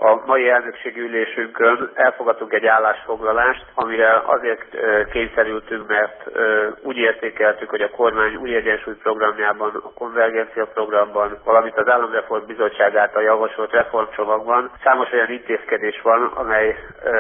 A mai elnökségi ülésünkön elfogadtunk egy állásfoglalást, amire azért kényszerültünk, mert úgy értékeltük, hogy a kormány új egyensúly programjában, a konvergencia programban, valamint az Államreform Bizottság által javasolt reformcsomagban számos olyan intézkedés van, amely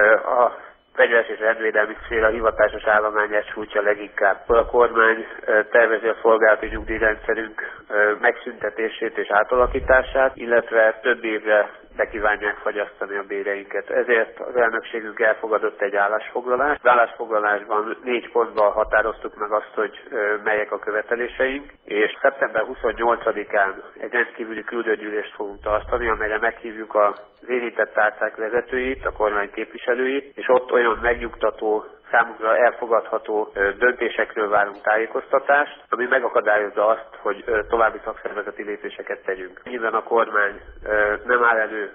a fegyveres és rendvédelmi szféra hivatásos állományát sújtja leginkább. A kormány tervezi a szolgálati nyugdíjrendszerünk megszüntetését és átalakítását, illetve több évre be kívánják fagyasztani a béreinket. Ezért az elnökségünk elfogadott egy állásfoglalást. Az állásfoglalásban 4 pontban határoztuk meg azt, hogy melyek a követeléseink, és szeptember 28-án egy rendkívüli küldőgyűlést fogunk tartani, amelyre meghívjuk az érintett tárcák vezetőit, a kormány képviselőit, és ott olyan megnyugtató, számunkra elfogadható döntésekről várunk tájékoztatást, ami megakadályozza azt, hogy további szakszervezeti lépéseket tegyünk. Nyilván a kormány nem áll elő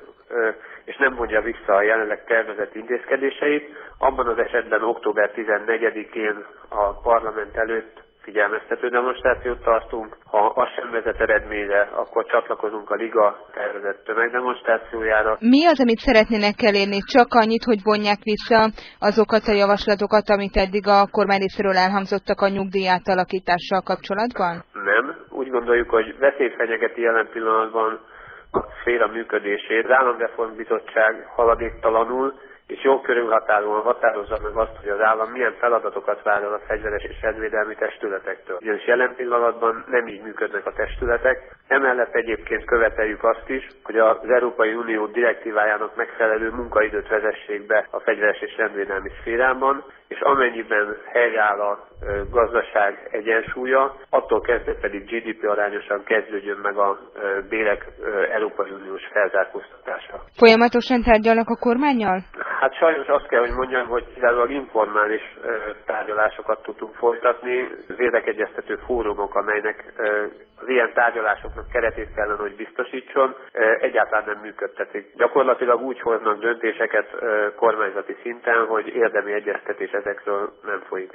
és nem mondja vissza a jelenleg tervezett intézkedéseit. Abban az esetben október 14-én a parlament előtt figyelmeztető demonstrációt tartunk. Ha az sem vezet eredményre, akkor csatlakozunk a Liga tervezett tömegdemonstrációjára. Mi az, amit szeretnének elérni? Csak annyit, hogy vonják vissza azokat a javaslatokat, amit eddig a kormány részéről elhangzottak a nyugdíj átalakítással kapcsolatban? Nem. Úgy gondoljuk, hogy veszély fenyegeti jelen pillanatban a szféra működését. Az Államreform Bizottság haladéktalanul és jó körülhatáróan határozza meg azt, hogy az állam milyen feladatokat vár el a fegyveres és rendvédelmi testületektől. Ugyanis jelen pillanatban nem így működnek a testületek. Emellett egyébként követeljük azt is, hogy az Európai Unió direktívájának megfelelő munkaidőt vezessék be a fegyveres és rendvédelmi szférában, és amennyiben helyreáll a gazdaság egyensúlya, attól kezdve pedig GDP arányosan kezdődjön meg a bérek Európai Uniós felzárkóztatása. Folyamatosan tárgyalnak a kormánnyal? Hát sajnos azt kell, hogy mondjam, hogy kizárólag informális tárgyalásokat tudtunk folytatni. Az érdekegyeztető fórumok, amelynek az ilyen tárgyalásoknak keretét kellene, hogy biztosítson, egyáltalán nem működtetik. Gyakorlatilag úgy hoznak döntéseket kormányzati szinten, hogy érdemi egyeztetés ezekről nem folyik.